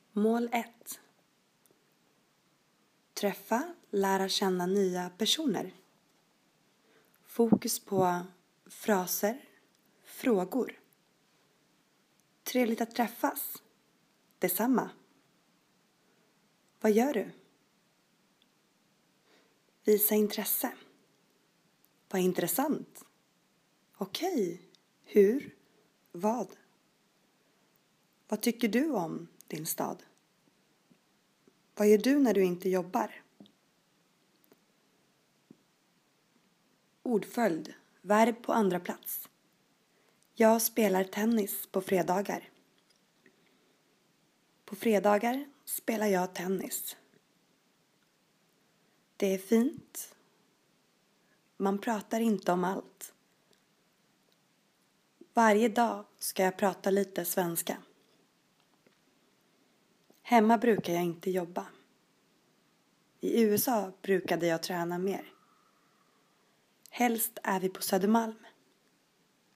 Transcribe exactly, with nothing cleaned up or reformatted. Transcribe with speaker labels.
Speaker 1: Mål ett. Träffa, lära känna nya personer. Fokus på fraser, frågor. Trevligt att träffas. Detsamma. Vad gör du? Visa intresse. Vad intressant. Okej. Hur? Vad? Vad tycker du om din stad? Vad gör du när du inte jobbar? Ordföljd. Verb på andra plats. Jag spelar tennis på fredagar. På fredagar spelar jag tennis. Det är fint. Man pratar inte om allt. Varje dag ska jag prata lite svenska. Hemma brukar jag inte jobba. I U S A brukade jag träna mer. Helst är vi på Södermalm.